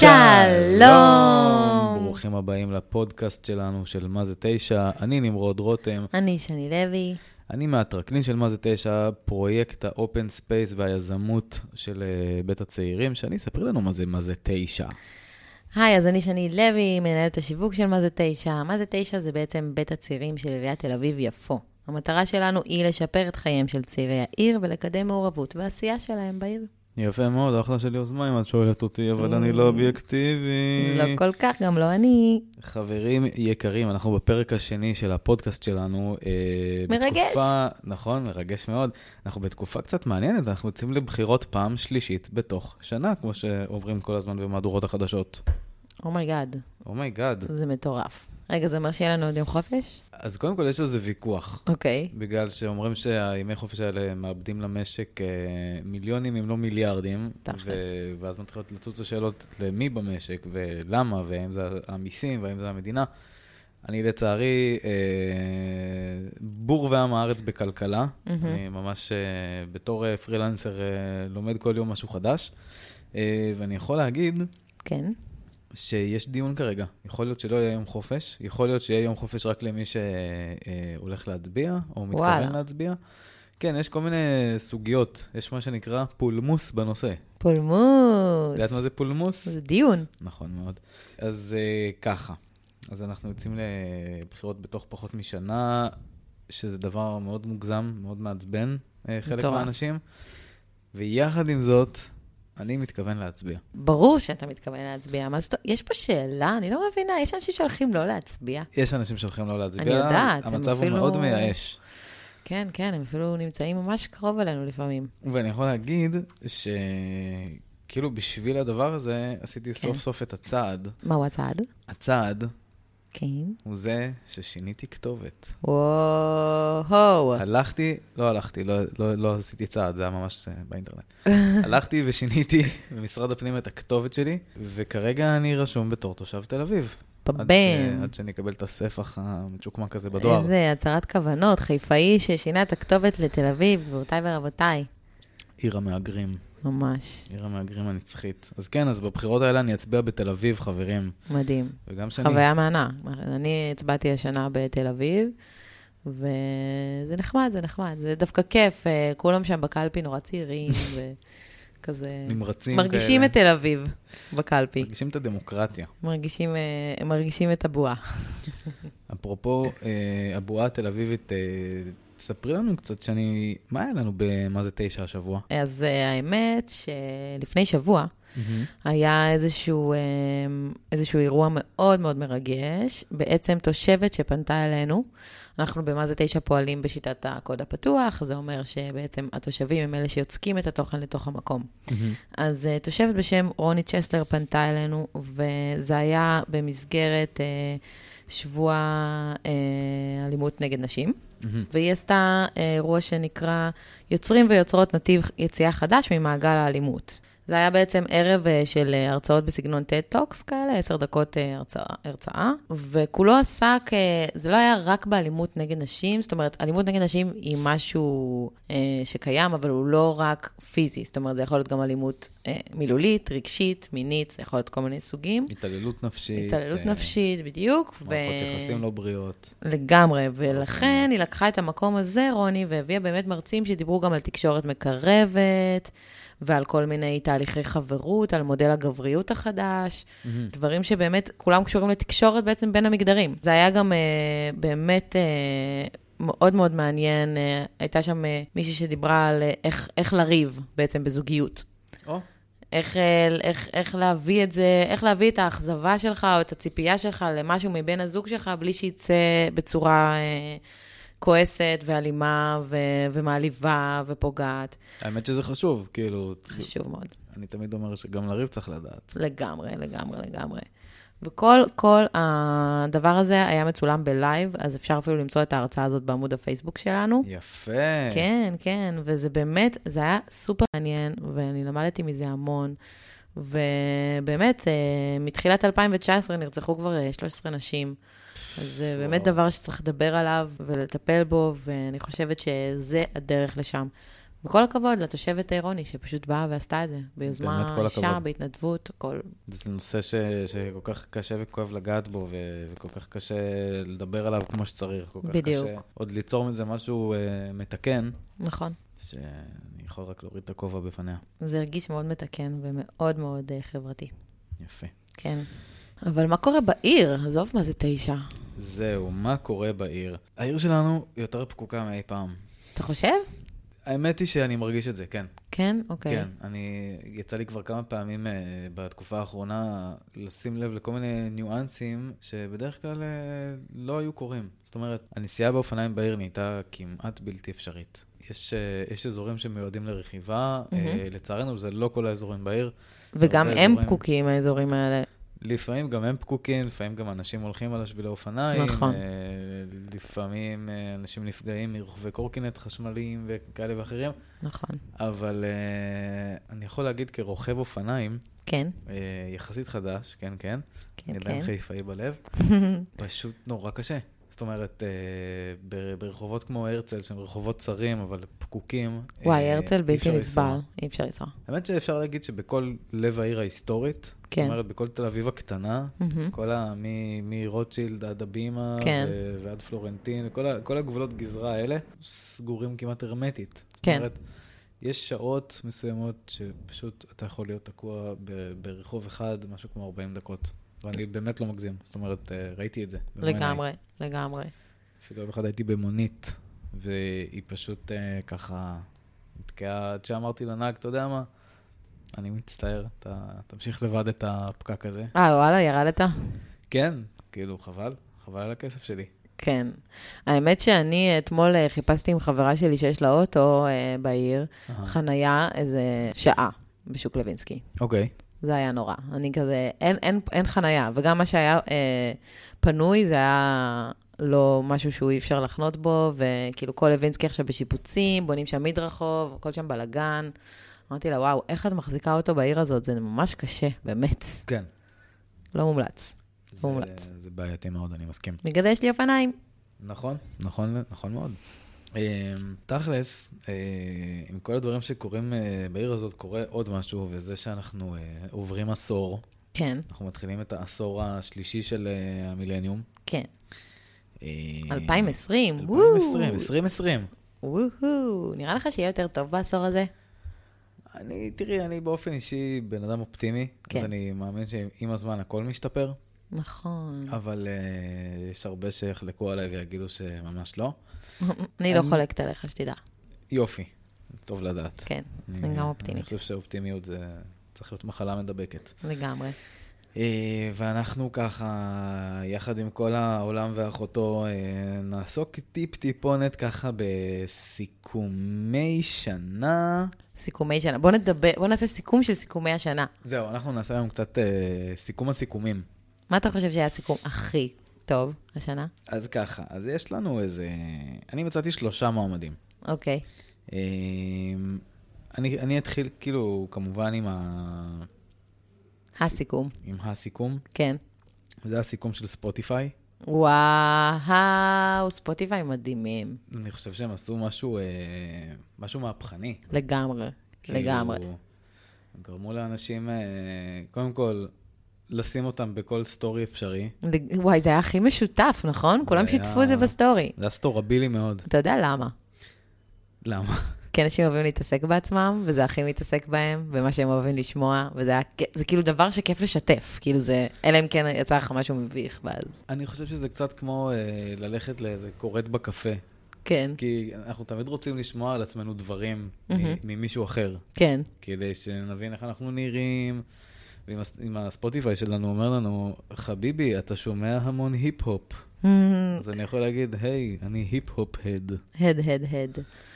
שלום! ברוכים הבאים לפודקאסט שלנו של מה זה 9. אני נמרוד רותם. אני שני לוי. אני מהטרקלין של מה זה 9, פרויקט האופן ספייס והיזמות של בית הצעירים, שאני אספר לנו מה זה 9. היי, אז אני שני לוי, מנהלת השיווק של מה זה 9. מה זה 9 זה בעצם בית הצעירים של עיריית תל אביב יפו. המטרה שלנו היא לשפר את חייהם של צעירי העיר ולקדם מעורבות ועשייה שלהם בעיר. יפה מאוד, אחלה של יוזמה אם את שואלת אותי, אבל אני לא אובייקטיבי. לא כל כך, גם לא אני. חברים יקרים, אנחנו בפרק השני של הפודקאסט שלנו. מרגש. נכון, מרגש מאוד. אנחנו בתקופה קצת מעניינת, אנחנו יוצאים לבחירות פעם שלישית בתוך שנה, כמו שעוברים כל הזמן במהדורות החדשות. אומייגאד. אומייגאד. זה מטורף. רגע, זה אומר שיהיה לנו עוד יום חופש? אז קודם כל יש איזה ויכוח. אוקיי. בגלל שאומרים שהימי חופש האלה מאבדים למשק מיליונים אם לא מיליארדים. ואז מתחילות לצוץ השאלות למי במשק ולמה, והאם זה המיסים והאם זה המדינה. אני לצערי בור ועם הארץ בכלכלה. אני ממש בתור פרילנסר לומד כל יום משהו חדש. ואני יכול להגיד... כן. שיש דיון כרגע. יכול להיות שלא יהיה יום חופש, יכול להיות שיהיה יום חופש רק למי שהולך להצביע, או מתכוון להצביע. כן, יש כל מיני סוגיות. יש מה שנקרא פולמוס בנושא. פולמוס. יודעת מה זה פולמוס? זה דיון. נכון מאוד. אז ככה. אז אנחנו יוצאים לבחירות בתוך פחות משנה, שזה דבר מאוד מוגזם, מאוד מעצבן, חלק מהאנשים. ויחד עם זאת... אני מתכוון להצביע. ברור שאתה מתכוון להצביע. יש פה שאלה, אני לא מבינה, יש אנשים שהולכים לא להצביע. יש אנשים שהולכים לא להצביע. אני יודעת. המצב הוא מאוד מייאש. כן, כן, הם אפילו נמצאים ממש קרוב אלינו לפעמים. ואני יכול להגיד שכאילו בשביל הדבר הזה עשיתי סוף סוף את הצעד. מהו הצעד? הצעד. כן. הוא זה ששיניתי כתובת. וואו. לא עשיתי צעד, זה היה ממש באינטרנט. הלכתי ושיניתי במשרד הפנים את הכתובת שלי, וכרגע אני רשום בתור תושב תל אביב. בבן. עד שאני אקבל את הספח המצ'וקמק הזה בדואר. איזה הצהרת כוונות, חיפאי ששינה את הכתובת לתל אביב, גבירותיי ורבותיי. עיר המהגרים. ממש. עיר המהגרים הנצחית. אז כן, אז בבחירות האלה אני אצביע בתל אביב, חברים. מדהים. וגם שאני... חוויה מענה. אני הצבעתי השנה בתל אביב, וזה נחמד, זה נחמד. זה דווקא כיף. כולם שם בקלפי נורא צעירים, וכזה... נמרצים מרגישים את תל אביב בקלפי. מרגישים את הדמוקרטיה. מרגישים את הבועה. אפרופו, הבועה התל אביבית... תספרי לנו קצת מה היה לנו במה זה 9 השבוע? אז האמת שלפני שבוע היה איזשהו אירוע מאוד מאוד מרגש, בעצם תושבת שפנתה אלינו, אנחנו במה זה 9 פועלים בשיטת הקוד הפתוח, זה אומר שבעצם התושבים הם אלה שיוצקים את התוכן לתוך המקום. אז תושבת בשם רוני צ'סלר פנתה אלינו, וזה היה במסגרת שבוע אלימות נגד נשים. והיא עשתה אירוע שנקרא יוצרים ויוצרות נתיב יציאה חדש ממעגל האלימות. זה היה בעצם ערב של הרצאות בסגנון TED Talks כאלה, 10 דקות הרצאה, וכולו עסק, זה לא היה רק באלימות נגד נשים, זאת אומרת, אלימות נגד נשים היא משהו שקיים, אבל הוא לא רק פיזי, זאת אומרת, זה יכול להיות גם אלימות מילולית, רגשית, מינית, זה יכול להיות כל מיני סוגים. התעללות נפשית. התעללות נפשית, בדיוק. מערכות יחסים לא בריאות. לגמרי, ולכן היא לקחה את המקום הזה, רוני, והביאה באמת מרצים שדיברו גם על תקשורת מקרבת, ועל כל מיני תהליכי חברות, על מודל הגבריות החדש, דברים שבאמת כולם קשורים לתקשורת בעצם בין המגדרים. זה היה גם באמת מאוד מאוד מעניין, הייתה שם מישהי שדיברה על איך לריב בעצם בזוגיות. איך להביא את זה, איך להביא את האכזבה שלך או את הציפייה שלך למשהו מבין הזוג שלך, בלי שיצא בצורה... כועסת ואלימה ומעליבה ופוגעת. האמת שזה חשוב, כאילו... חשוב מאוד. אני תמיד אומר שגם לריב צריך לדעת. לגמרי, לגמרי, לגמרי. וכל הדבר הזה היה מצולם בלייב, אז אפשר אפילו למצוא את ההרצאה הזאת בעמוד הפייסבוק שלנו. יפה. כן, כן, וזה באמת, זה היה סופר מעניין, ואני למדתי מזה המון. ובאמת, מתחילת 2019 נרצחו כבר 13 נשים. אז זה באמת דבר שצריך לדבר עליו ולטפל בו, ואני חושבת שזה הדרך לשם. וכל הכבוד לתושבת אירוני, שפשוט באה ועשתה את זה, ביוזמה אישה, בהתנדבות, הכל. זה נושא שכל כך קשה וכואב לגעת בו, וכל כך קשה לדבר עליו כמו שצריך. בדיוק. קשה עוד ליצור מזה משהו מתקן. נכון. שאני יכול רק להוריד את הכובע בפניה. זה הרגיש מאוד מתקן ומאוד מאוד חברתי. יפה. כן. אבל מה קורה בעיר? עזוב מה זה 9. זהו, מה קורה בעיר? העיר שלנו יותר פקוקה מאי פעם. אתה חושב? האמת היא שאני מרגיש את זה, כן. כן? אוקיי. כן, יצא לי כבר כמה פעמים בתקופה האחרונה לשים לב לכל מיני ניואנסים שבדרך כלל לא היו קורים. זאת אומרת, הנסיעה באופניים בעיר נהייתה כמעט בלתי אפשרית. יש אזורים שמיועדים לרכיבה, לצערנו זה לא כל האזורים בעיר. וגם הם פקוקים, האזורים האלה. לפעמים גם הם פקוקים, לפעמים גם אנשים הולכים על השבילי אופניים, נכון. לפעמים אנשים נפגעים מרוכבי קורקינט חשמליים וכאלה ואחרים. נכון. אבל אני יכול להגיד כרוכב אופניים, כן. יחסית חדש, כן, כן. כן, אני כן. עדיין חיפאי בלב. פשוט נורא קשה. זאת אומרת, ברחובות כמו הרצל, שהם רחובות צרים, אבל פקוקים. וואי, הרצל בלתי נסבל, אי אפשר לנסוע. האמת שאפשר להגיד שבכל לב העיר ההיסטורית, זאת אומרת, בכל תל אביב הקטנה, מרוטשילד עד הבימה ועד פלורנטין, כל הגבולות גזרה האלה סגורים כמעט הרמטית. זאת אומרת, יש שעות מסוימות שפשוט אתה יכול להיות תקוע ברחוב אחד, משהו כמו 40 דקות. ואני באמת לא מגזים. זאת אומרת, ראיתי את זה. לגמרי, לגמרי. אפילו אחד הייתי במונית, והיא פשוט ככה נתקעה, עד שאמרתי לנהג, אתה יודע מה? אני מצטער, אתה תמשיך לבד את הפקק הזה. וואלה, ירדת? כן, כאילו, חבל על הכסף שלי. כן. האמת שאני אתמול חיפשתי עם חברה שלי שיש לה אוטו בעיר, חנייה איזה שעה בשוק לוינסקי. אוקיי. זה היה נורא. אני כזה, אין חנייה, וגם מה שהיה פנוי, זה היה לא משהו שהוא אי אפשר לחנות בו, וכאילו כל לוינסקי עכשיו בשיפוצים, בונים שם מדרחוב, הכל שם בלגן. אמרתי לה, וואו, איך את מחזיקה אותו בעיר הזאת? זה ממש קשה, באמת. כן. לא מומלץ. מומלץ. זה בעייתי מאוד, אני מסכים. בגלל זה יש לי אופניים. נכון מאוד. תכלס, עם כל הדברים שקורים בעיר הזאת, קורה עוד משהו, וזה שאנחנו עוברים עשור. כן. אנחנו מתחילים את העשור השלישי של המילניום. כן. 2020. 2020. וואו, נראה לך שיהיה יותר טוב בעשור הזה? תראי, אני באופן אישי בן אדם אופטימי, אז אני מאמין שעם הזמן הכל משתפר. נכון. אבל יש הרבה שיחלקו עליי ויגידו שממש לא. אני לא חולקת עליך, שתדע. יופי, טוב לדעת. כן, אני גם אופטימית. אני חושב שאופטימיות זה צריך להיות מחלה מדבקת. לגמרי. ואנחנו ככה, יחד עם כל העולם ואחותו, נעסוק טיפונת ככה בסיכומי שנה. סיכומי שנה. בוא נעשה סיכום של סיכומי השנה. זהו, אנחנו נעשה היום קצת סיכום הסיכומים. מה אתה חושב שהיה הסיכום הכי טוב השנה? אז ככה, אז יש לנו אני מצאתי 3 מועמדים. אוקיי. אני אתחיל כאילו כמובן עם הסיכום. עם הסיכום. כן. זה הסיכום של ספוטיפיי. וואו, ספוטיפיי מדהימים. אני חושב שהם עשו משהו מהפכני. לגמרי, לגמרי. הם גרמו לאנשים, קודם כל, לשים אותם בכל סטורי אפשרי. וואי, זה היה הכי משותף, נכון? כולם שיתפו את זה בסטורי. זה היה סטורבילי מאוד. אתה יודע למה? למה? כי אנשים אוהבים להתעסק בעצמם, וזה הכי מתעסק בהם, ומה שהם אוהבים לשמוע, וזה כאילו דבר שכיף לשתף, כאילו זה, אלא אם כן יצא לך משהו מביך, ואז... אני חושב שזה קצת כמו ללכת לאיזה קורט בקפה. כן. כי אנחנו תמיד רוצים לשמוע על עצמנו דברים ממישהו אחר. כן. כדי שנבין איך אנחנו נראים, ועם הספוטיפיי שלנו אומר לנו, חביבי, אתה שומע המון היפ-הופ. אז אני יכול להגיד, היי, אני היפ-הופ-הד. הד.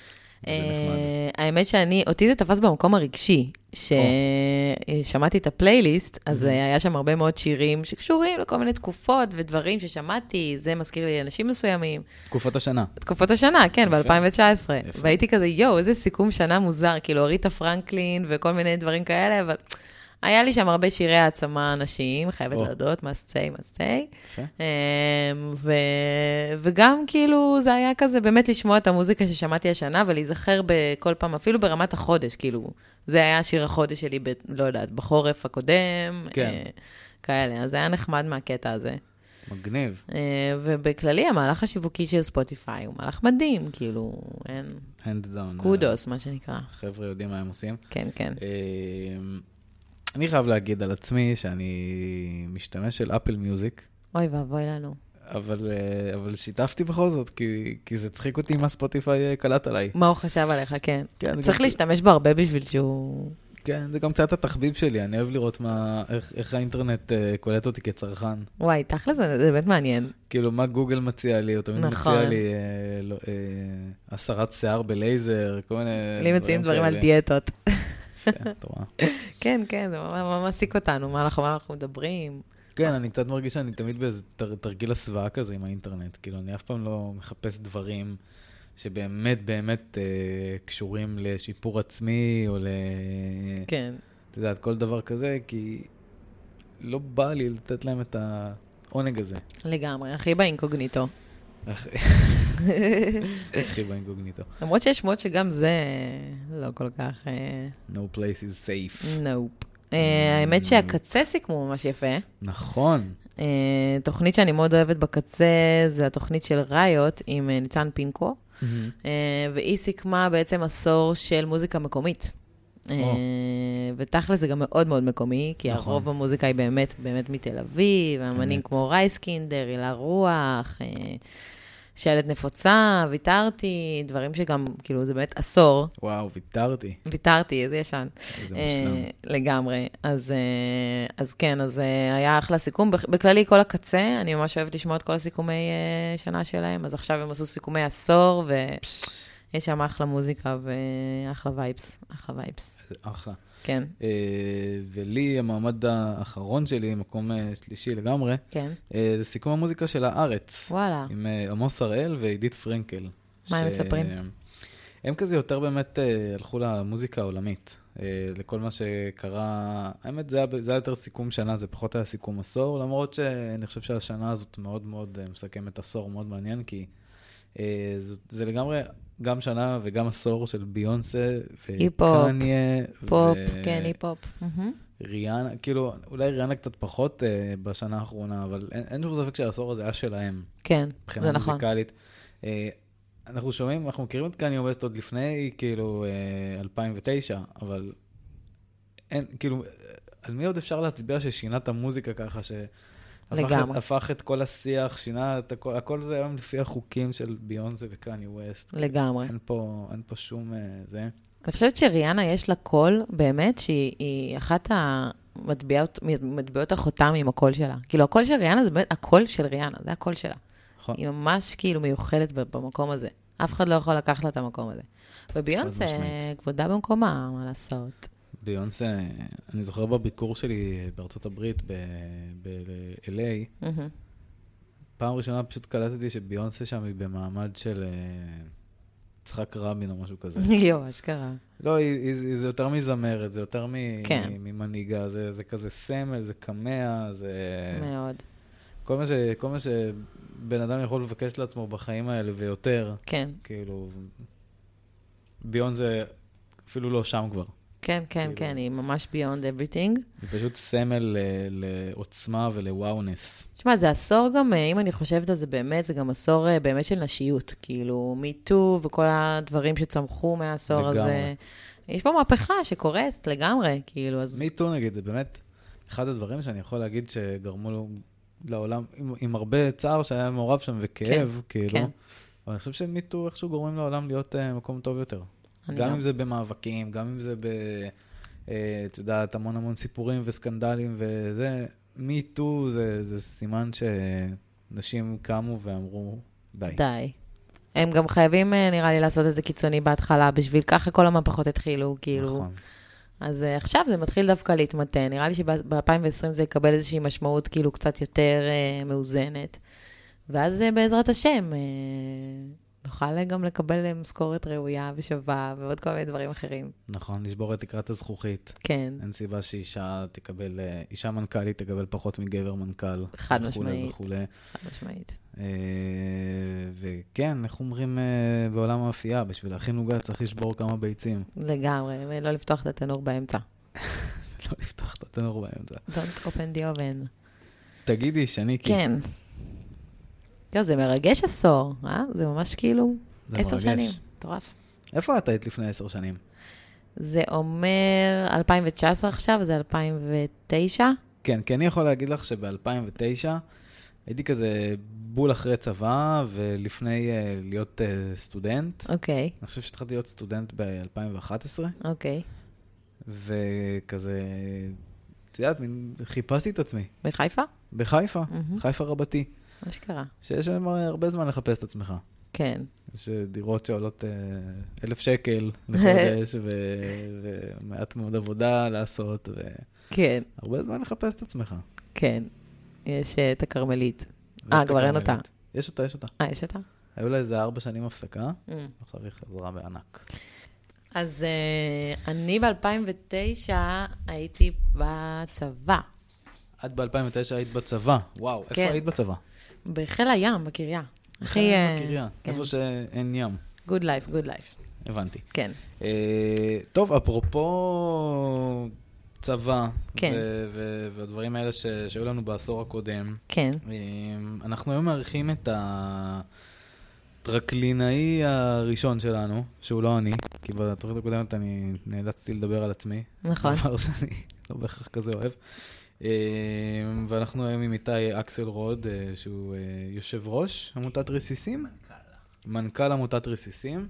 האמת אותי זה תפס במקום הרגשי, ששמעתי את הפלייליסט, אז היה שם הרבה מאוד שירים שקשורים לכל מיני תקופות ודברים ששמעתי, זה מזכיר לי אנשים מסוימים. תקופות השנה. תקופות השנה, כן, ב-2019. והייתי כזה, איזה סיכום שנה מוזר, כאילו אריתה פרנקלין וכל מיני דברים כאלה, אבל היה לי שם הרבה שירי העצמה נשיים, חייבת להודות, מסצי. וגם כאילו זה היה כזה באמת לשמוע את המוזיקה ששמעתי השנה, ולהיזכר בכל פעם, אפילו ברמת החודש, כאילו, זה היה שיר החודש שלי, לא יודעת, בחורף הקודם, כאלה, אז זה היה נחמד מהקטע הזה. מגניב. ובכללי, המהלך השיווקי של ספוטיפיי הוא מהלך מדהים, כאילו, אין... hand down. קודוס, מה שנקרא. חבר'ה יודעים מה הם עושים. כן, כן. אני חייב להגיד על עצמי שאני משתמש של אפל מיוזיק. אוי ואבוי לנו. אבל שיתפתי בכל זאת, כי זה צחיק אותי מה ספוטיפיי קלט עליי. מה הוא חשב עליך, כן. כן צריך להשתמש בו הרבה בשביל שהוא... כן, זה גם קצת התחביב שלי, אני אוהב לראות איך האינטרנט קולט אותי כצרכן. וואי, תכל'ס, זה באמת מעניין. כאילו, מה גוגל מציע לי, או תמיד מציע לי הסרת שיער בלייזר, כל מיני... לי מציעים דברים על דיאטות. אתה רואה. כן, כן, זה ממש מעסיק אותנו, מה אנחנו מדברים. כן, אני קצת מרגיש שאני תמיד באיזה תרגיל הסוואה כזה עם האינטרנט, כאילו, אני אף פעם לא מחפש דברים שבאמת באמת קשורים לשיפור עצמי, או כן. אתה יודעת, כל דבר כזה, כי לא בא לי לתת להם את העונג הזה. לגמרי, הכי באינקוגניטו. הכי באינקוגניטו. למרות שיש שמות שגם זה לא כל כך... No place is safe. Nope. האמת שהקצה סיכמו ממש יפה. נכון. תוכנית שאני מאוד אוהבת בקצה, זה התוכנית של ראיות עם ניצן פינקו. והיא סיכמה בעצם עשור של מוזיקה מקומית. ותכל'ס זה גם מאוד מאוד מקומי, כי הרוב המוזיקה היא באמת באמת מתל אביב, האמנים כמו רייסקינדר, הילה רוח, שלט נפוצה, ויתרתי, דברים שגם, כאילו, זה באמת עשור. וואו, ויתרתי, איזה ישן. איזה משלם. לגמרי. אז כן, אז היה אחלה סיכום. בכללי, כל הקצה, אני ממש אוהבת לשמוע את כל הסיכומי שנה שלהם, אז עכשיו הם עשו סיכומי עשור, ויש שם אחלה מוזיקה ואחלה וייבס. אחלה. כן. ולי, המעמד האחרון שלי, מקום שלישי לגמרי, כן. זה סיכום המוזיקה של הארץ. וואלה. עם עמוס הראל ועידית פרנקל. מה הם מספרים? הם כזה יותר באמת הלכו למוזיקה העולמית. לכל מה שקרה, האמת זה היה יותר סיכום שנה, זה פחות היה סיכום עשור, למרות שאני חושב שהשנה הזאת מאוד מאוד מסכמת עשור, מאוד מעניין, כי זה לגמרי גם שנה וגם עשור של ביונסה וקניה. פופ, כן, היפ-הופ. ריאנה, כאילו, אולי ריאנה קצת פחות בשנה האחרונה, אבל אין שום ספק שהעשור הזה היה שלהם. כן, זה נכון. מוזיקלית. אנחנו שומעים, אנחנו מכירים את קניה ווסט עוד לפני, כאילו, 2009, אבל אין, כאילו, על מי עוד אפשר להצביע ששינה את המוזיקה ככה, הפך את כל השיח, שינה את הכל זה היום לפי החוקים של ביונסה וקניה ווסט. לגמרי. אין פה שום זה. אני חושבת שריאנה יש לה קול, באמת, שהיא אחת המטביעות החותם עם הקול שלה. כאילו, הקול של ריאנה זה באמת הקול של ריאנה, זה הקול שלה. נכון. היא ממש כאילו מיוחדת במקום הזה. אף אחד לא יכול לקחת לה את המקום הזה. וביונסה, כבודה במקומה, מה לעשות? ביונסה, אני זוכר בביקור שלי בארצות הברית, ב-LA, פעם ראשונה פשוט קלטתי שביונסה שם היא במעמד של צחק רבין או משהו כזה. יו, אשכרה. לא, זה יותר מזמרת, זה יותר ממנהיגה, זה כזה סמל, זה קמע, זה... מאוד. כל מה שבן אדם יכול לבקש לעצמו בחיים האלה ויותר. כן. כאילו, ביונסה אפילו לא שם כבר. כן, כן, כן, היא ממש beyond everything. היא פשוט סמל לעוצמה ולוואונס. תשמע, זה עשור גם, אם אני חושבת על זה באמת, זה גם עשור באמת של נשיות, כאילו, מיטו וכל הדברים שצמחו מהעשור הזה. יש פה מהפכה שקורית לגמרי, כאילו, אז... מיטו, נגיד, זה באמת אחד הדברים שאני יכול להגיד שגרמו לו לעולם, עם הרבה צער שהיה מעורב שם וכאב, כאילו. אבל אני חושב שמיטו איכשהו גורמים לעולם להיות מקום טוב יותר. גם אם זה במאבקים, גם אם זה אתה יודעת, המון סיפורים וסקנדלים וזה, מיטו זה סימן שנשים קמו ואמרו די. די. הם גם חייבים, נראה לי, לעשות את זה קיצוני בהתחלה, בשביל ככה כל המהפכות התחילו, כאילו. נכון. אז עכשיו זה מתחיל דווקא להתמתן. נראה לי שב-2020 זה יקבל איזושהי משמעות כאילו קצת יותר מאוזנת. ואז בעזרת השם נוכל גם לקבל משכורת ראויה ושווה, ועוד כל מיני דברים אחרים. נכון, לשבור את תקרת הזכוכית. כן. אין סיבה שאישה תקבל, אישה מנכ"לית תקבל פחות מגבר מנכ"ל. חד משמעית. וכולי. חד משמעית. וכן, איך אומרים בעולם האפייה, בשביל להכין עוגה צריך לשבור כמה ביצים. לגמרי, ולא לפתוח את התנור באמצע. לא לפתוח את התנור באמצע. Don't open the oven. תגידי, שניקי. כן. זה מרגש עשור, זה ממש כאילו 10 שנים. מטורף. איפה את היית לפני 10 שנים? זה אומר 2019 עכשיו, זה 2009. כן, כי אני יכול להגיד לך שב-2009 הייתי כזה בול אחרי צבא, ולפני להיות סטודנט. אוקיי. אני חושב שהתחלתי להיות סטודנט ב-2011. אוקיי. וכזה, את יודעת, חיפשתי את עצמי. בחיפה? בחיפה, חיפה רבתי. מה שקרה? שיש שם הרבה זמן לחפש את עצמך. כן. יש דירות שעולות 1,000 שקל לחודש, ומעט מאוד עבודה לעשות, כן. הרבה זמן לחפש את עצמך. כן. יש את הכרמלית. כבר אין אותה. יש אותה, יש אותה. יש אותה? היו לה איזה 4 שנים הפסקה, עכשיו היא חזרה בענק. אז אני ב-2009 הייתי בצבא. את ב-2009 היית בצבא, וואו, איפה היית בצבא? בחיל הים, בקריה. בחיל הים בקריה, איפה שאין ים. Good life, good life. הבנתי. כן. טוב, אפרופו צבא, כן. והדברים האלה שהיו לנו בעשור הקודם, כן. אנחנו היום מעריכים את הטרקלינאי הראשון שלנו, שהוא לא אני, כי בתוכנית הקודמת אני נאלצתי לדבר על עצמי. נכון. דבר שאני לא בהכרח כזה אוהב. ואנחנו היום עם איתי אקסלרוד, שהוא יושב ראש עמותת רסיסים. מנכ"ל עמותת רסיסים.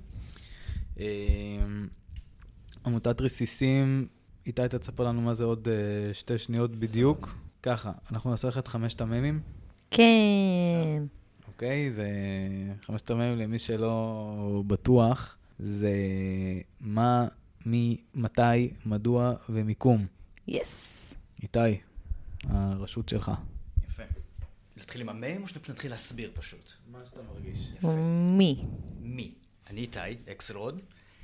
עמותת רסיסים, איתי תספר לנו מה זה עוד 2 שניות בדיוק. ככה, אנחנו נעשה לך את 5 הממים. כן. אוקיי, זה 5 הממים למי שלא בטוח. זה מה, מי, מתי, מדוע ומיקום. יס. איתי, הרשות שלך. יפה. להתחיל עם המם או שנתחיל להסביר פשוט? מה שאתה מרגיש. מי? אני איתי, אקסלרוד.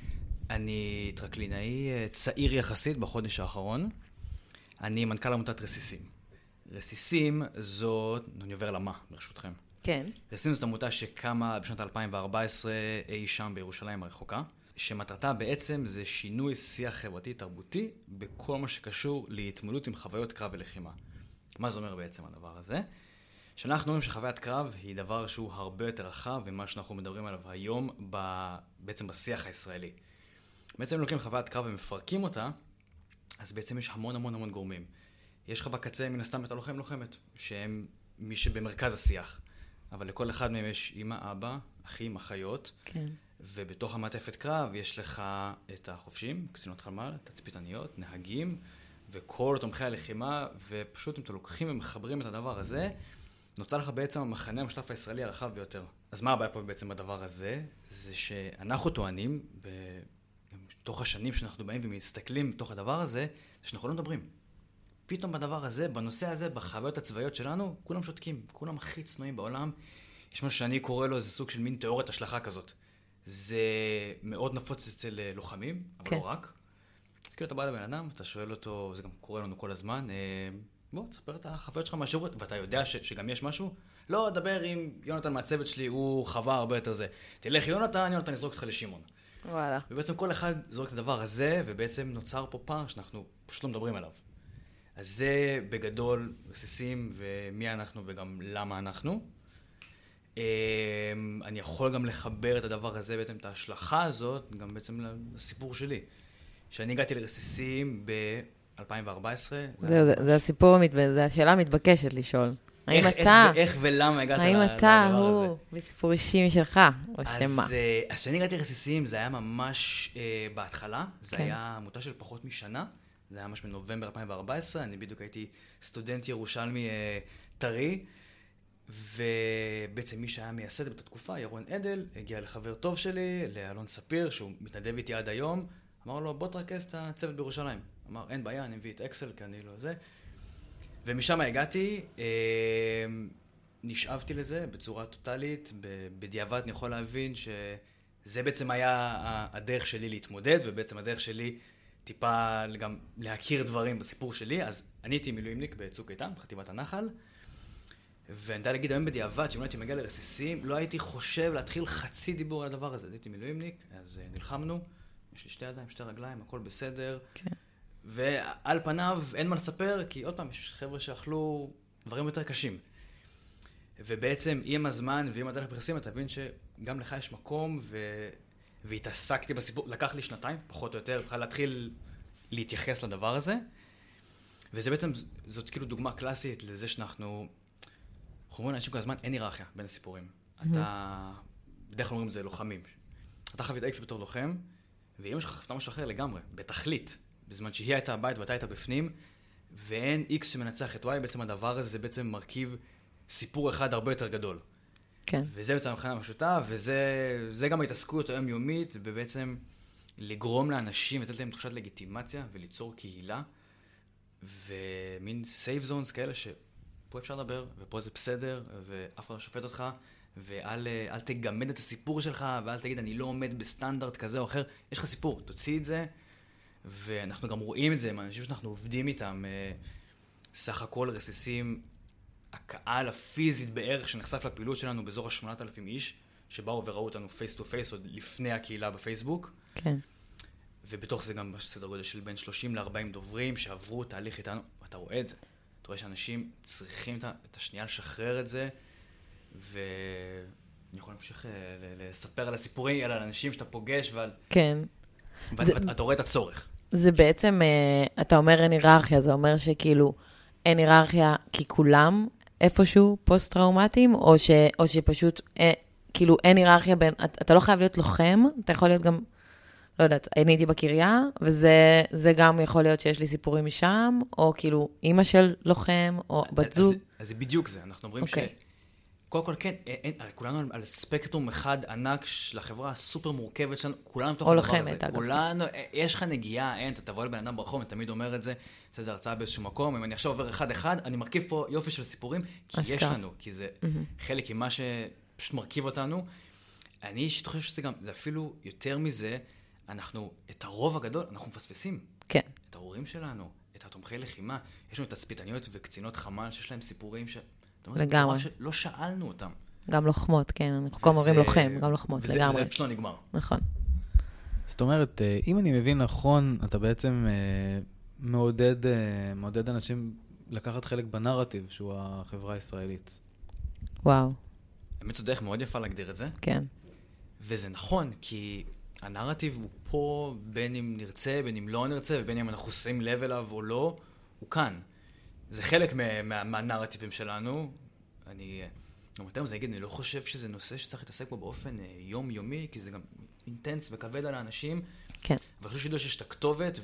אני טרקלינאי צעיר יחסית בחודש האחרון. אני מנכ"ל עמותת רסיסים. רסיסים זאת, אני עובר למה, ברשותכם. כן. רסיסים זאת עמותה שקמה בשנת 2014 אי שם בירושלים הרחוקה, שמטרתה בעצם זה שינוי שיח חברתי-תרבותי בכל מה שקשור להתמודדות עם חוויות קרב ולחימה. מה זה אומר בעצם הדבר הזה? שאנחנו אומרים שחוויית קרב היא דבר שהוא הרבה יותר רחב, ומה שאנחנו מדברים עליו היום בעצם בשיח הישראלי. בעצם לוקחים חוויית קרב ומפרקים אותה, אז בעצם יש המון המון המון גורמים. יש לך בקצה מן הסתם את הלוחם לוחמת, שהם מי שבמרכז השיח. אבל לכל אחד מהם יש אמא, אבא, אחים, אחיות. כן. ובתוך המעטפת קרב יש לך את החופשים, קצינות חמ"ל, תצפיתניות, נהגים, וכל תומכי הלחימה, ופשוט אם אתם לוקחים ומחברים את הדבר הזה, נוצר לך בעצם המחנה המשותף הישראלי הרחב ביותר. אז מה הבעיה פה בעצם בדבר הזה? זה שאנחנו טוענים, בתוך השנים שאנחנו באים ומסתכלים בתוך הדבר הזה, זה שאנחנו לא מדברים. פתאום בדבר הזה, בנושא הזה, בחוויות הצבאיות שלנו, כולם שותקים, כולם הכי צנועים בעולם. יש משהו שאני קורא לו איזה סוג של מין תיאוריית השלכה כזאת. זה מאוד נפוץ אצל לוחמים, אבל כן. לא רק. אז כאילו אתה בא לבן אדם, אתה שואל אותו, זה גם קורה לנו כל הזמן, בוא, תספר את החוויות שלך מהשירות, ואתה יודע שגם יש משהו. לא, דבר עם יונתן מהצוות שלי, הוא חווה הרבה יותר זה. תלך יונתן יזרוק אותך לשימון. וואלה. ובעצם כל אחד זורק את הדבר הזה, ובעצם נוצר פה פער שאנחנו פשוט לא מדברים עליו. אז זה בגדול רסיסים ומי אנחנו וגם למה אנחנו. אני יכול גם לחבר את הדבר הזה, בעצם את ההשלכה הזאת, גם בעצם לסיפור שלי. שאני הגעתי לרסיסים ב-2014. זה הסיפור, זה השאלה המתבקשת לשאול. האם אתה... איך ולמה הגעת לדבר הזה? האם אתה הוא בסיפור אישי משלך, או שמה? אז כשאני הגעתי לרסיסים, זה היה ממש בהתחלה. זה היה עמותה של פחות משנה. זה היה ממש בנובמבר 2014. אני בדיוק הייתי סטודנט ירושלמי טרי. ובעצם מי שהיה מייסד באותה תקופה, ירון עדל, הגיע לחבר טוב שלי, לאלון ספיר, שהוא מתנדב איתי עד היום. אמר לו, בוא תרכז את הצוות בירושלים. אמר, אין בעיה, אני מביא את אקסל, כי אני לא זה. ומשם הגעתי, נשאבתי לזה בצורה טוטלית, בדיעבד אני יכול להבין שזה בעצם היה הדרך שלי להתמודד, ובעצם הדרך שלי טיפה גם להכיר דברים בסיפור שלי. אז אני הייתי מילואימניק בצוק איתן, בחטיבת הנחל, ואני יודע להגיד היום בדיעבד, שאם לא הייתי מגיע לרסיסים, לא הייתי חושב להתחיל חצי דיבור על הדבר הזה. הייתי מילואימניק, אז נלחמנו, יש לי 2 ידיים, 2 רגליים, הכל בסדר. כן. ועל פניו אין מה לספר, כי עוד פעם, יש חבר'ה שאכלו דברים יותר קשים. ובעצם עם הזמן ועם הדרך לפרסים, אתה מבין שגם לך יש מקום, והתעסקתי בסיפור, לקח לי 2 פחות או יותר, בכלל להתחיל להתייחס לדבר הזה. וזה בעצם, זאת כאילו דוגמה קלאסית לזה שאנחנו אומרים לאנשים כל הזמן, אין היררכיה בין הסיפורים. אתה, בדרך כלל אומרים זה לוחמים. אתה חווית אקס בתור לוחם, ואמא שלך חוותה משהו אחר לגמרי, בתכלית. בזמן שהיא הייתה הבית ואתה הייתה בפנים, ואין איקס שמנצח את וואי, בעצם הדבר הזה זה בעצם מרכיב סיפור אחד הרבה יותר גדול. כן. וזה בעצם המחנה המשותף, וזה גם ההתעסקות היומיומית, ובעצם לגרום לאנשים, לתת להם תחושת לגיטימציה, וליצור קהילה, ומין סייף זונס כאלה שפה אפשר לדבר, ופה זה בסדר, ואף אחד לא שופט אותך, ואל תגמד את הסיפור שלך, ואל תגיד, אני לא עומד בסטנדרט כזה או אחר. יש לך סיפור, תוציא את זה, ואנחנו גם רואים את זה, מהאנשים שאנחנו עובדים איתם, סך הכל רסיסים, הקהל הפיזית בערך שנחשף לפעילות שלנו באזור ה-8,000 איש, שבאו וראו אותנו פייס טו פייס עוד לפני הקהילה בפייסבוק. כן. ובתוך זה גם בסדר גודל של בין 30 ל-40 דוברים שעברו תהליך איתנו, ואתה רואה את זה. אתה רואה שאנשים צריכים את השנייה לשחרר את זה, ואני יכול להמשיך לספר על הסיפורים, על האנשים שאתה פוגש, ועל... כן. ואתה רואה את הצורך. זה בעצם, אתה אומר אין היררכיה, זה אומר שכאילו אין היררכיה כי כולם איפשהו פוסט-טראומטיים, או שפשוט כאילו אין היררכיה בין, אתה לא חייב להיות לוחם, אתה יכול להיות גם, לא יודעת, אני הייתי בקריה, וזה גם יכול להיות שיש לי סיפורים משם, או כאילו אימא של לוחם, או בת זוג. אז זה בדיוק זה, אנחנו אומרים קודם כל, כן, כולנו על ספקטרום אחד ענק של החברה הסופר מורכבת שלנו, כולנו בתוך הדבר הזה. כולנו, יש לך נגיעה, אין, אתה תבוא לבן אדם ברחוב, אני תמיד אומר את זה, עושה איזו הרצאה באיזשהו מקום, אם אני עכשיו עובר אחד-אחד, אני מרכיב פה יופי של סיפורים, כי יש לנו, כי זה חלק ממה שפשוט מרכיב אותנו. אני אישית חושב שזה גם, זה אפילו יותר מזה, אנחנו, את הרוב הגדול, אנחנו מפספסים. כן. את ההורים שלנו, את התומכי לחימה, יש לנו תצפיתניות וקצינות חמ"ל שיש להם סיפורים לגמרי. לא שאלנו אותם. גם לוחמות, כן. אנחנו כל אומרים לוחם, גם לוחמות, לגמרי. וזה פשוט לא נגמר. נכון. זאת אומרת, אם אני מבין נכון, אתה בעצם מעודד אנשים לקחת חלק בנרטיב, שהוא החברה הישראלית. וואו. האמת זו דרך מאוד יפה להגדיר את זה. כן. וזה נכון, כי הנרטיב הוא פה, בין אם נרצה, בין אם לא נרצה, ובין אם אנחנו שמים לב אליו או לא, הוא כאן. זה חלק מהנרטיבים שלנו. אני לא חושב שזה נושא שצריך להתעסק בו באופן יומיומי, כי זה גם אינטנס וכבד על האנשים. כן. ואני חושב שידעו שיש את הכתובת,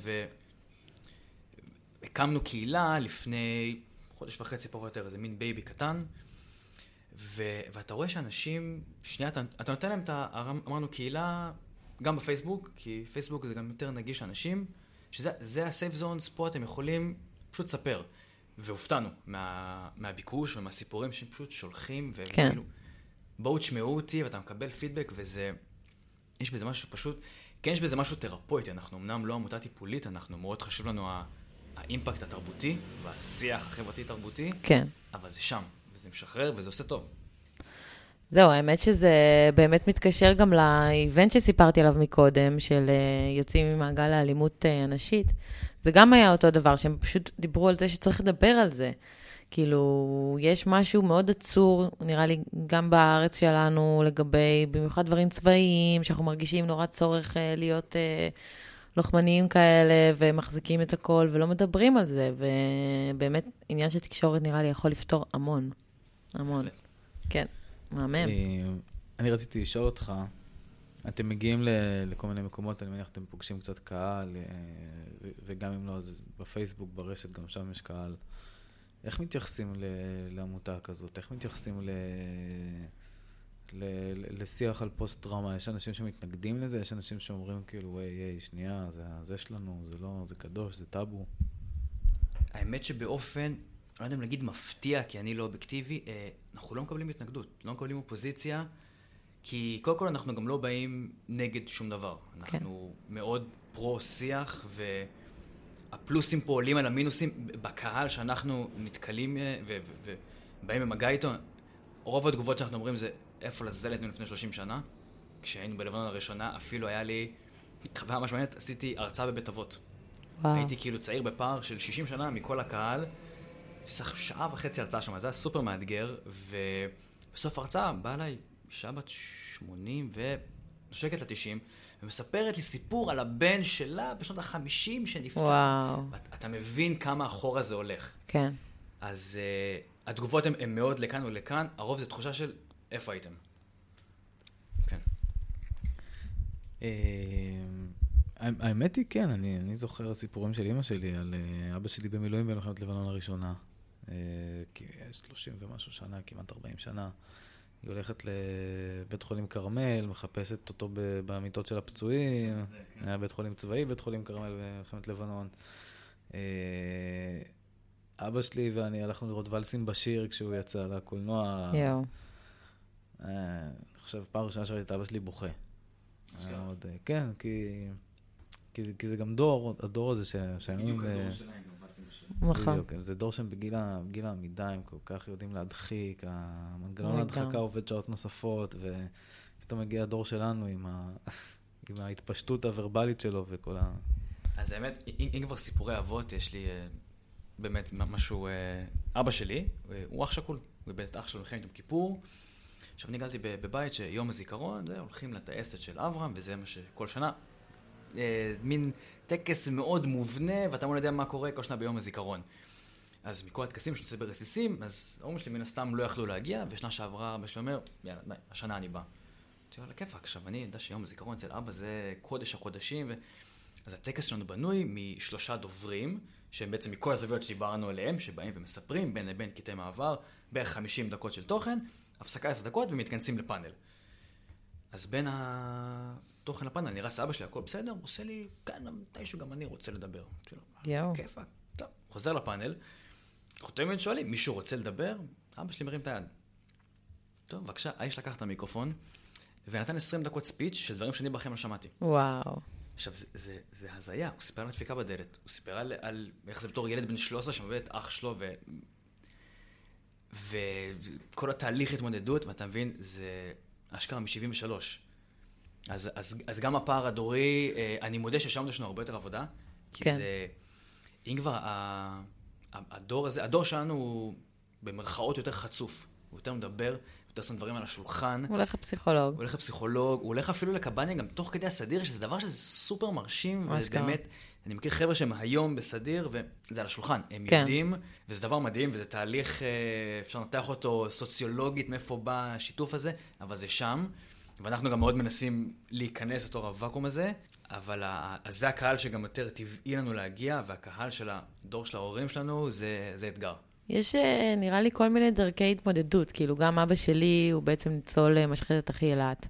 והקמנו קהילה לפני חודש וחצי פחות או יותר, איזה מין בייבי קטן, ואתה רואה שאנשים, שנייה, אתה נותן להם אמרנו קהילה, גם בפייסבוק, כי פייסבוק זה גם יותר נגיש לאנשים, שזה הסייף זונס, פה אתם יכולים פשוט לספר. והופתענו מהביקוש ומהסיפורים שהם פשוט שולחים, וכאילו, בואו תשמעו אותי, ואתה מקבל פידבק, וזה, יש בזה משהו פשוט, כן, יש בזה משהו תרפויטי, אנחנו אמנם לא עמותה טיפולית, אנחנו מאוד חשוב לנו האימפקט התרבותי, והשיח החברתי-תרבותי, כן. אבל זה שם, וזה משחרר, וזה עושה טוב. זהו, האמת שזה באמת מתקשר גם לאיבנט שסיפרתי עליו מקודם, של יוצאים ממעגל האלימות הנשית. זה גם היה אותו דבר, שהם פשוט דיברו על זה שצריך לדבר על זה. כאילו, יש משהו מאוד עצור, נראה לי גם בארץ שלנו, לגבי במיוחד דברים צבאיים, שאנחנו מרגישים נורא צורך להיות לוחמניים כאלה, ומחזיקים את הכל, ולא מדברים על זה. ובאמת, עניין של תקשורת נראה לי יכול לפתור המון. המון. כן. מהמם. אני רציתי לשאול אותך, אתם מגיעים לכל מיני מקומות, אני מניח אתם פוגשים קצת קהל, וגם אם לא, אז בפייסבוק, ברשת, גם שם יש קהל. איך מתייחסים לעמותה כזאת? איך מתייחסים לשיח על פוסט-טראומה? יש אנשים שמתנגדים לזה? יש אנשים שאומרים כאילו, היי, שנייה, זה שלנו, זה לא, זה קדוש, זה טאבו. האמת שבאופן, לא יודע אם להגיד מפתיע, כי אני לא אובייקטיבי, אנחנו לא מקבלים התנגדות, לא מקבלים אופוזיציה, כי קודם כל אנחנו גם לא באים נגד שום דבר. אנחנו מאוד פרו-שיח, והפלוסים פה עולים על המינוסים בקהל שאנחנו מתקלים ובאים במגע איתו. רוב התגובות שאנחנו אומרים זה איפה לזלת לפני 30 שנה. כשהיינו בלבנון הראשונה, אפילו היה לי חוויה ממש מעניינת, עשיתי הרצאה בבית אבות. הייתי כאילו צעיר בפער של 60 שנה מכל הקהל. צריך 1.5 שעה הרצאה שם, זה היה סופר מאתגר, ובסוף הרצאה באה אליי אישה בת 80 ונושקת ל-90, ומספרת לי סיפור על הבן שלה בשנות ה-50 שנפצע. וואו. אתה מבין כמה אחורה זה הולך. כן. אז התגובות הן מאוד לכאן ולכאן, הרוב זה תחושה של איפה הייתם. כן. האמת היא, כן, אני זוכר סיפורים של אמא שלי על אבא שלי במילואים במלחמת לבנון הראשונה. 30 ומשהו שנה, כמעט 40 שנה. היא הולכת לבית חולים קרמל, מחפשת אותו במיטות של הפצועים. היה בית חולים צבאי, בית חולים קרמל במלחמת לבנון. אבא שלי ואני הלכנו לראות ולסים בשיר כשהוא יצא לקולנוע. יואו. אני חושב, פעם ראשונה שראיתי את אבא שלי בוכה. כן, כי זה גם דור, הדור הזה שהיום... בדיוק הדור שלהם, גם ולסים בשיר. נכון. בדיוק, זה דור שהם בגיל העמידה, הם כל כך יודעים להדחיק, המנגנון ההדחקה עובד שעות נוספות, ופתאום מגיע הדור שלנו עם ההתפשטות הוורבלית שלו וכל ה... אז האמת, אם כבר סיפורי אבות, יש לי באמת משהו... אבא שלי, הוא אח שכול, הוא איבד את אח שלו מלחמת יום כיפור. עכשיו אני גלתי בבית שיום הזיכרון, הולכים לטייסת של אברהם, וזה מה שכל שנה... מין טקס מאוד מובנה, ואתה לא יודע מה קורה כל שנה ביום הזיכרון. אז מכל הטקסים שנושא ברסיסים, אז ההורים שלי מן הסתם לא יכלו להגיע, ושנה שעברה אבא שלי אומר, יאללה, די, השנה אני בא. תראה, לכיף, עכשיו אני יודע שיום הזיכרון אצל אבא זה קודש הקודשים, אז הטקס שלנו בנוי מ3 דוברים, שהם בעצם מכל הזוויות שדיברנו עליהם, שבאים ומספרים בין לבין קטעי מעבר, בערך 50 דקות של תוכן, הפסקה 10 דקות ומתכנסים לפאנל. אז בין התוכן לפאנל, נראה סבא שלי, הכל בסדר, הוא עושה לי, כאן, מתישהו גם אני רוצה לדבר. יאו. כיף, טוב, חוזר לפאנל, אנחנו תמיד שואלים, מישהו רוצה לדבר? אבא שלי מרים את היד. טוב, בבקשה, האיש לקח את המיקרופון, ונתן 20 דקות ספיץ' של דברים שאני בחיים לא שמעתי. וואו. עכשיו, זה הזיה, הוא סיפר על דפיקה בדלת, הוא סיפר על איך זה בתור ילד בן 13 שמביא את אח שלו, וכל התהליך התמודדות, ואתה מבין, זה אשכרה מ-73. אז גם הפער הדורי, אני מודה ששם יש לנו הרבה יותר עבודה, כי כן. זה, אם כבר הדור הזה, הדור שלנו הוא במרכאות יותר חצוף, הוא יותר מדבר, יותר שם דברים על השולחן. הוא הולך לפסיכולוג. הוא הולך לפסיכולוג, הוא הולך אפילו לקב"נים גם תוך כדי הסדיר, שזה דבר שזה סופר מרשים, ובאמת, אני מכיר חבר'ה שהם היום בסדיר, וזה על השולחן, הם כן. יודעים, וזה דבר מדהים, וזה תהליך, אפשר לנתח אותו סוציולוגית, מאיפה בא השיתוף הזה, אבל זה שם, ואנחנו גם מאוד מנסים להיכנס לתור הוואקום הזה, אבל זה הקהל שגם יותר טבעי לנו להגיע, והקהל של הדור של ההורים שלנו, זה אתגר. יש, נראה לי, כל מיני דרכי התמודדות. כאילו, גם אבא שלי הוא בעצם ניצול משחטת אחי אילת,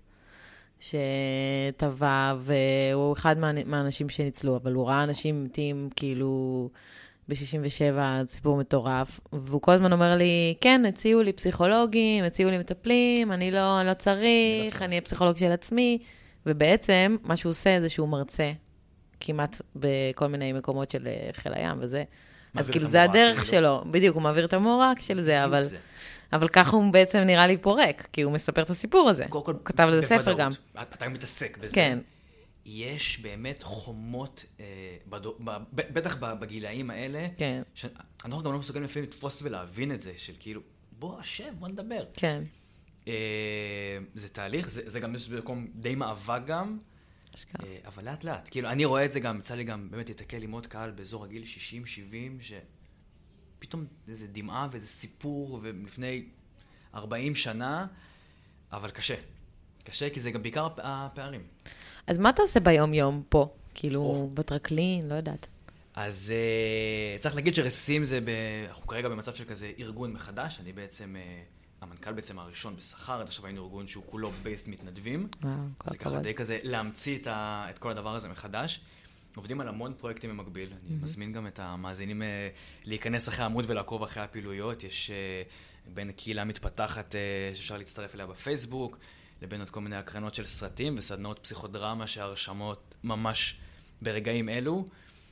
שטבע, והוא אחד מהאנשים שניצלו, אבל הוא ראה אנשים מתים, כאילו, ב-67, סיפור מטורף, והוא כל הזמן אומר לי, כן, הציעו לי פסיכולוגים, הציעו לי מטפלים, אני לא צריך, אני הפסיכולוג של עצמי, ובעצם, מה שהוא עושה זה שהוא מרצה, כמעט בכל מיני מקומות של חיל הים וזה, אז כאילו זה הדרך שלו, בדיוק, הוא מעביר את המורק של זה, אבל ככה הוא בעצם נראה לי פורק, כי הוא מספר את הסיפור הזה. הוא כתב לזה ספר גם. אתה מתעסק בזה. כן. יש באמת חומות, בטח בגילאים האלה, אנחנו גם לא מסוגלים לפעמים לתפוס ולהבין את זה, של כאילו, בוא, שב, בוא נדבר. כן. זה תהליך, זה גם במקום די מאבק גם, אבל לאט לאט, כאילו אני רואה את זה גם, יצא לי גם באמת להתקל עם עוד קהל באזור הגיל 60-70, שפתאום איזה דמעה ואיזה סיפור, ולפני 40 שנה, אבל קשה, כי זה גם בעיקר הפערים. אז מה אתה עושה ביום-יום פה? כאילו, בטרקלין, לא יודעת. אז צריך להגיד שרסיסים זה, אנחנו כרגע במצב של כזה ארגון מחדש, אני בעצם... המנכ"ל בעצם הראשון בשכר, עד עכשיו היינו ארגון שהוא כולו בייסט מתנדבים. אז זה ככה די כזה להמציא את כל הדבר הזה מחדש. עובדים על המון פרויקטים במקביל. אני מזמין גם את המאזינים להיכנס אחרי העמוד ולעקוב אחרי הפעילויות. יש בין קהילה מתפתחת שאפשר להצטרף אליה בפייסבוק, לבין עוד כל מיני הקרנות של סרטים וסדנאות פסיכודרמה שהרשמות ממש ברגעים אלו.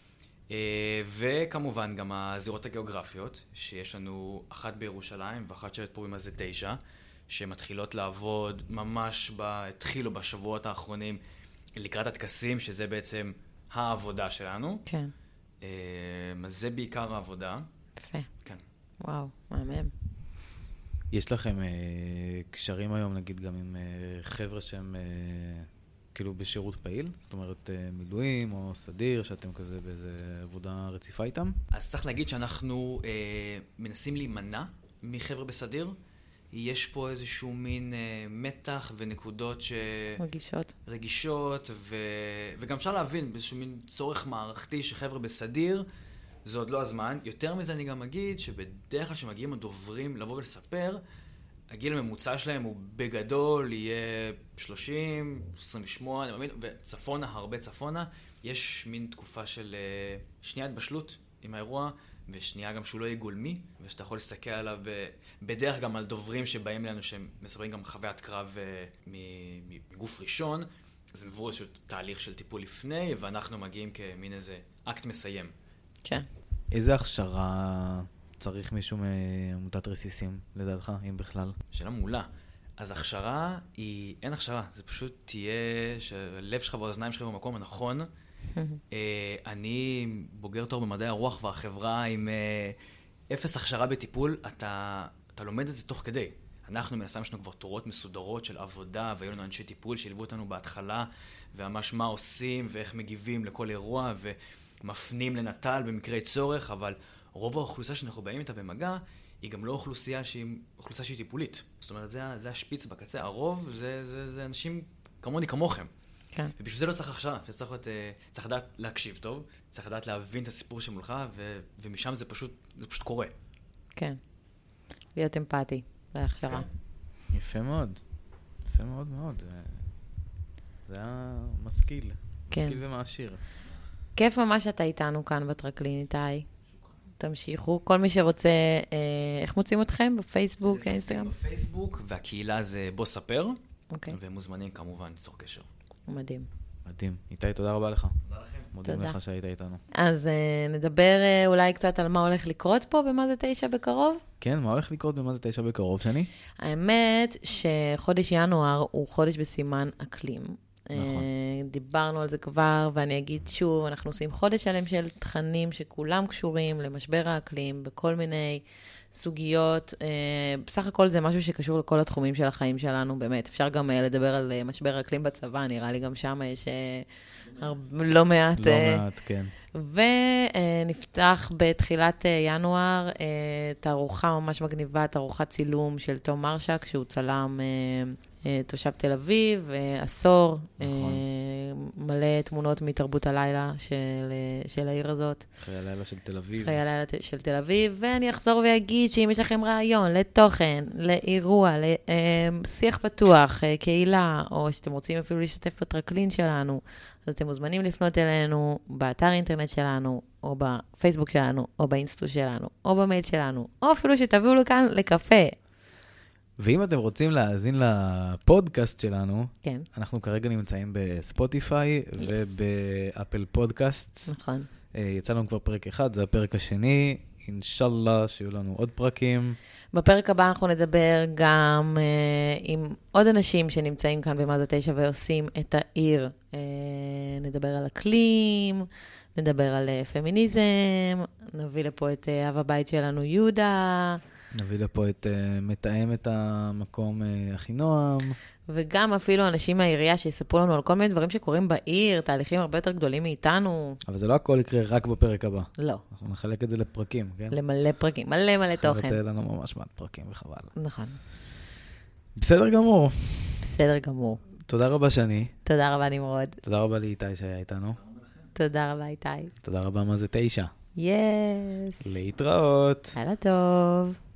וכמובן גם הזירות הגיאוגרפיות, שיש לנו אחת בירושלים ואחת שפורים הזה 9, שמתחילות לעבוד ממש התחילו בשבועות האחרונים לקראת הטקסים, שזה בעצם העבודה שלנו. כן. אז זה בעיקר העבודה. יפה. כן. וואו, מהמם. יש לכם קשרים היום, נגיד, גם עם חבר'ה שהם כאילו בשירות פעיל? זאת אומרת, מילואים או סדיר, שאתם כזה באיזה עבודה רציפה איתם? אז צריך להגיד שאנחנו מנסים להימנע מחבר'ה בסדיר. יש פה איזשהו מין מתח ונקודות רגישות, וגם אפשר להבין באיזשהו מין צורך מערכתי שחבר'ה בסדיר, זה עוד לא הזמן. יותר מזה אני גם אגיד שבדרך כלל שמגיעים הדוברים לבוא ולספר, הגיל הממוצע שלהם הוא בגדול יהיה 30, 28, וצפונה, הרבה צפונה. יש מין תקופה של שנייה התבשלות עם האירוע, ושנייה גם שהוא לא יהיה גולמי, ושאתה יכול להסתכל עליו בדרך גם על דוברים שבאים לנו שהם מספרים גם חוויית קרב מגוף ראשון, אז הם עברו איזשהו תהליך של טיפול לפני, ואנחנו מגיעים כמין איזה אקט מסיים. כן. איזה הכשרה צריך מישהו מעמותת רסיסים, לדעתך, אם בכלל? שאלה מעולה. אז הכשרה היא, אין הכשרה, זה פשוט תהיה שהלב שלך והאוזניים שלך במקום הנכון. אני בוגר תואר במדעי הרוח והחברה עם אפס הכשרה בטיפול, אתה לומד את זה תוך כדי. אנחנו מנסים שלנו כבר תורות מסודרות של עבודה, והיו לנו אנשי טיפול שילבו אותנו בהתחלה, וממש מה עושים ואיך מגיבים לכל אירוע, ומפנים לנטל במקרה צורך, אבל רוב האוכלוסייה שאנחנו באים איתה במגע, היא גם לא אוכלוסייה שהיא טיפולית. זאת אומרת, זה השפיץ בקצה. הרוב זה אנשים כמוני כמוכם. כן. ובשביל זה לא צריך הכשרה, צריך לדעת להקשיב טוב, צריך לדעת להבין את הסיפור שמולך, ומשם זה פשוט קורה. כן. להיות אמפתי, זה הכשרה. יפה מאוד. יפה מאוד מאוד. זה היה משכיל. משכיל ומעשיר. כיף ממש שאתה איתנו כאן בטרקלין, איתי. תמשיכו. כל מי שרוצה, איך מוצאים אתכם? בפייסבוק, אינסטגרם? בפייסבוק, והקהילה זה בוא ספר, אוקיי. והם מוזמנים כמובן ליצור קשר. מדהים. מדהים. איתי, תודה רבה לך. תודה לכם. מודים לך שהיית איתנו. אז נדבר אולי קצת על מה הולך לקרות פה במה זה 9 בקרוב? כן, מה הולך לקרות במה זה 9 בקרוב, שני? האמת שחודש ינואר הוא חודש בסימן אקלים. נכון. דיברנו על זה כבר, ואני אגיד שוב, אנחנו עושים חודש שלם של תכנים שכולם קשורים למשבר האקלים, בכל מיני סוגיות. בסך הכל זה משהו שקשור לכל התחומים של החיים שלנו, באמת. אפשר גם לדבר על משבר האקלים בצבא, נראה לי גם שם יש לא מעט. לא מעט, כן. ונפתח בתחילת ינואר תערוכה ממש מגניבה, תערוכת צילום של תום מרשק, שהוא צלם תושב תל אביב, עשור, נכון. מלא תמונות מתרבות הלילה של העיר הזאת. חיי הלילה של תל אביב. חיי הלילה של תל אביב, ואני אחזור ואגיד שאם יש לכם רעיון לתוכן, לאירוע, לשיח פתוח, קהילה, או שאתם רוצים אפילו להשתתף בטרקלין שלנו, אז אתם מוזמנים לפנות אלינו באתר אינטרנט שלנו, או בפייסבוק שלנו, או באינסטו שלנו, או במייל שלנו, או אפילו שתביאו לכאן לקפה. ואם אתם רוצים להאזין לפודקאסט שלנו, כן. אנחנו כרגע נמצאים בספוטיפיי ובאפל פודקאסט. נכון. יצא לנו כבר פרק אחד, זה הפרק השני. אינשאללה שיהיו לנו עוד פרקים. בפרק הבא אנחנו נדבר גם עם עוד אנשים שנמצאים כאן במה זה 9 ועושים את העיר. נדבר על אקלים, נדבר על פמיניזם, נביא לפה את אב הבית שלנו יהודה. נביא לפה את מתאם את המקום הכי נועם. וגם אפילו אנשים מהעירייה שיספרו לנו על כל מיני דברים שקורים בעיר, תהליכים הרבה יותר גדולים מאיתנו. אבל זה לא הכל יקרה רק בפרק הבא. לא. אנחנו נחלק את זה לפרקים, כן? למלא פרקים, מלא תוכן. אחרת לנו ממש מעט פרקים וחבל. נכון. בסדר גמור. בסדר גמור. תודה רבה שני. תודה רבה נמרוד. תודה רבה לאיתי שהיה איתנו. תודה רבה איתי. תודה רבה מה זה 9. יס. להתראות. לילה טוב.